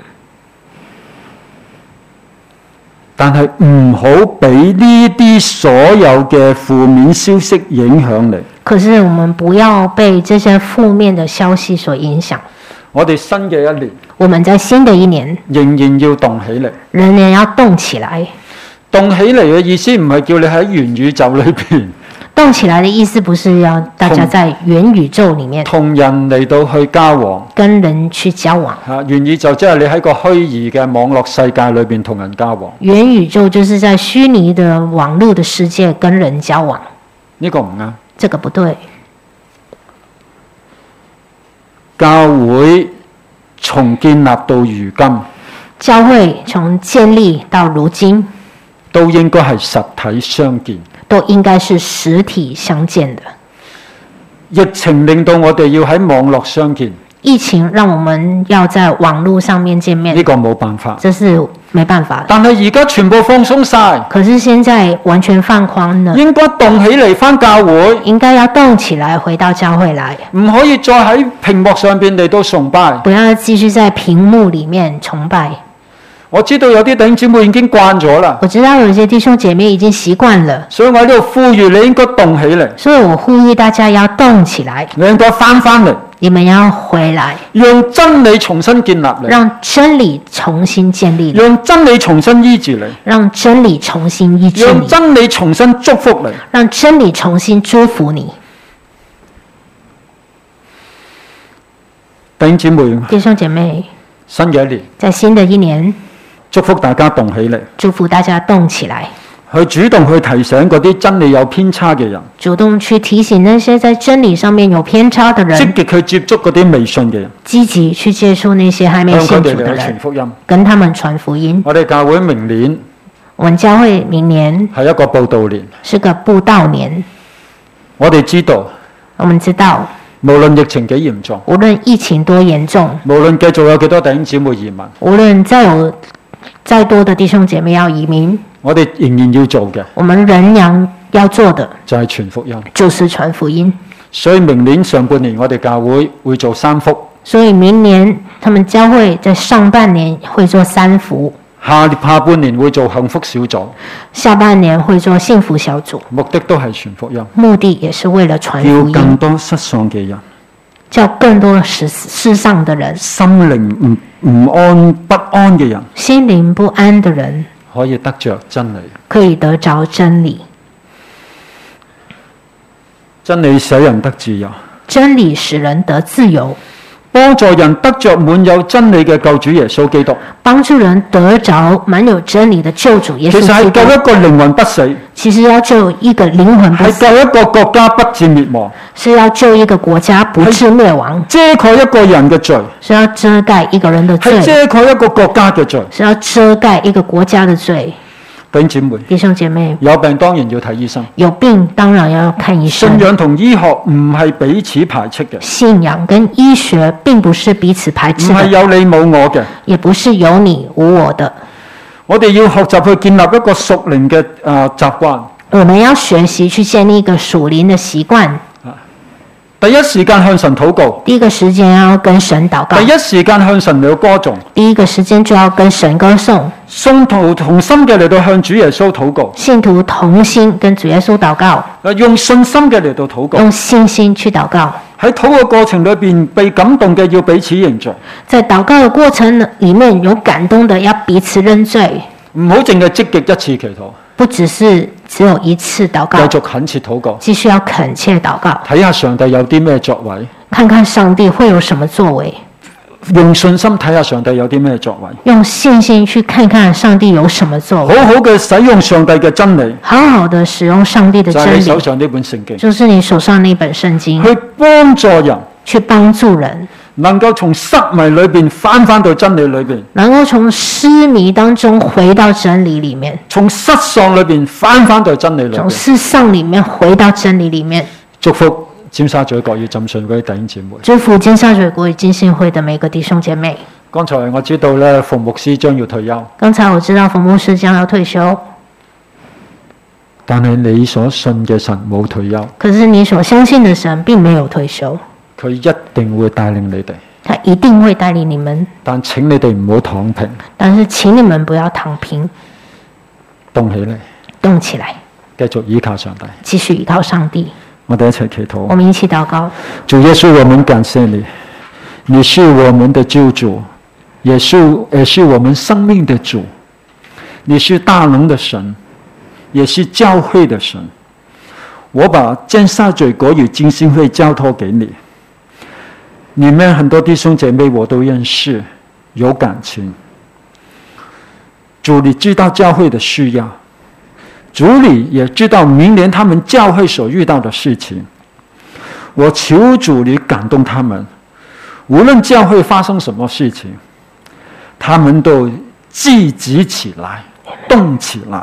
但係唔好俾呢啲所有嘅負面消息影響你。 可是我們不要被這些負面的消息所影響。 我哋新嘅一年， 我們在新的一年仍然要動起嚟。 仍然要動起來。 動起嚟嘅意思唔係叫你喺元宇宙裏邊。 动起来的意思不是要大家在元宇宙里面同人嚟到去交往， 跟人去交往。 嚇元宇宙即係你喺個虛擬嘅網絡世界裏邊同人交往。 元宇宙就是在虛擬的網絡的世界跟人交往。 呢個唔啱。 這個不對。 教會從建立到如今， 教會從建立到如今， 都應該係實體相見， 都應該是實體相見的。 疫情令到我哋要喺網絡相見， 疫情讓我們要在網絡上面見面， 呢個冇辦法， 這是沒辦法的。 但係而家全部放鬆晒， 可是現在完全放寬了， 應該動起嚟返教會， 應該要動起來回到教會來， 唔可以再喺屏幕上邊嚟到崇拜， 不要繼續在屏幕裡面崇拜。 我知道有啲弟兄姊妹已經慣咗啦， 我知道有些弟兄姐妹已經習慣了， 所以我喺呢度呼籲你應該動起嚟， 所以我呼籲大家要動起來， 你應該返返嚟， 你們要回來， 讓真理重新建立你， 讓真理重新建立你， 讓真理重新醫治你， 讓真理重新醫治讓你， 真理重新祝福你， 讓真理重新祝福你。 弟兄姊妹， 弟兄姐妹， 新嘅一年， 在新的一年， 祝福大家動起嚟， 祝福大家動起來， 去主動去提醒嗰啲真理有偏差嘅人， 主動去提醒那些在真理上面有偏差的人， 積極去接觸嗰啲未信嘅人， 積極去接觸那些還沒信主的向佢哋嚟傳人， 福音。 跟他們傳福音。 我哋教會明年我們教會明年係一個佈道年， 是個布道年， 我哋知道， 我們知道， 無論疫情幾嚴重， 無論疫情多嚴重， 無論繼續有幾多弟兄姊妹移民， 無論再有再多的弟兄姐妹要移民， 我哋仍然要做嘅我們仍然要做的就係傳福音。 就是傳福音。 所以明年上半年我哋教會會做三福， 所以明年他們教會在上半年會做三福， 下下半年會做幸福小組， 下半年會做幸福小組， 目的都係傳福音， 目的也是為了傳叫福音， 更多失喪嘅人， 叫更多世世上的人， 心靈唔唔安不安嘅人， 心靈不安的人可以得着真理。 可以得着真理， 真理使人得自由， 真理使人得自由， 幫助人得着滿有真理嘅救主耶穌基督。 幫助人得着滿有真理的救主耶穌其實係基督。 救一個靈魂不死， 其實要救一個靈魂不係死， 救一個國家不致滅亡， 是要救一個國家不致滅亡， 遮蓋一個人嘅罪， 是要遮蓋一個人的罪， 係遮蓋一個國家嘅罪。 是要遮蓋一個國家的罪。 弟兄姊妹， 弟兄姐妹， 有病當然要睇醫生。 有病當然要看醫生。 信仰同醫學唔係彼此排斥嘅， 信仰跟醫學並不是彼此排唔斥的， 係有你冇我嘅。 也不是有你無我的。 我哋要學習去建立一個屬靈嘅誒習慣。 我們要學習去建立一個屬靈的習慣。 第一時間向神禱告， 第一個時間要跟神禱告。 第一時間向神嚟到歌頌， 第一個時間就要跟神歌頌。 信徒同心嘅嚟到向主耶穌禱告， 信徒同心跟主耶穌禱告， 用信心嘅嚟到禱告。 用信心去禱告。 喺禱告過程裏邊被感動嘅要彼此認罪， 在禱告的過程裡面有感動的要彼此認罪， 唔好淨係積極一次祈禱， 不只是只有一次禱告， 繼續懇切禱告， 繼續要懇切禱告， 睇下上帝有啲咩作為， 看看上帝會有什麼作為， 用信心睇下上帝有啲咩作為， 用信心去看看上帝有什麼作為， 好好嘅使用上帝嘅真理， 好好的使用上帝的就係真理， 你手上呢本聖經， 就是你手上那本聖經， 去幫助人去幫助人， 能夠從失迷裏邊翻翻到真理裏邊， 能夠從失迷當中回到真理裡面， 從失喪裏邊翻翻到真理裏邊。 從世上裡面回到真理裡面。 祝福尖沙咀國語浸信會弟兄姊妹。 祝福尖沙咀國語浸信會的每個弟兄姐妹。 剛才我知道咧，馮牧師將要退休， 剛才我知道馮牧師將要退休， 但係你所信嘅神冇退休， 可是你所相信的神並沒有退休， 佢一定會帶領你哋。 他一定會帶領你們， 但請你哋唔好躺平， 但是請你們不要躺平， 動起嚟， 動起來， 繼續依靠上帝。 繼續依靠上帝。 我哋一齊祈禱。 我們一起禱告。 主耶穌，我們感謝你，你是我們的救主，也是也是我們生命的主，你是大能的神，也是教會的神。 我把尖沙咀国语浸信会交托给你，里面很多弟兄姐妹我都认识，有感情。主你知道教会的需要，主你也知道明年他们教会所遇到的事情。我求主你感动他们，无论教会发生什么事情，他们都积极起来，动起来，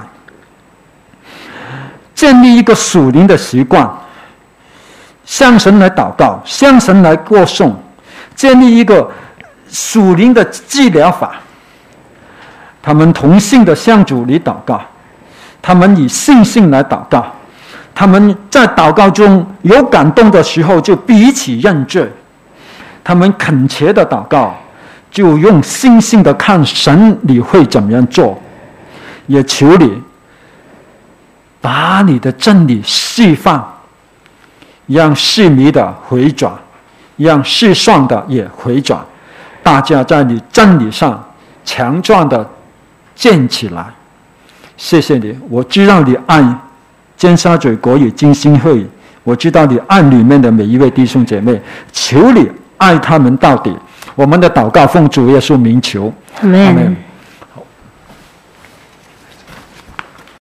建立一个属灵的习惯，向神来祷告，向神来过颂，建立一个属灵的治疗法。他们同心的向主你祷告，他们以信心来祷告，他们在祷告中有感动的时候就彼此认罪，他们恳切的祷告就用信心的看神你会怎么样做。也求你把你的真理释放，让失迷的回转，让世上的也回转，大家在你真理上强壮的建起来。谢谢你，我知道你爱尖沙咀国语浸信会，我知道你爱里面的每一位弟兄姐妹，求你爱他们到底。我们的祷告奉主耶稣名求， 阿们。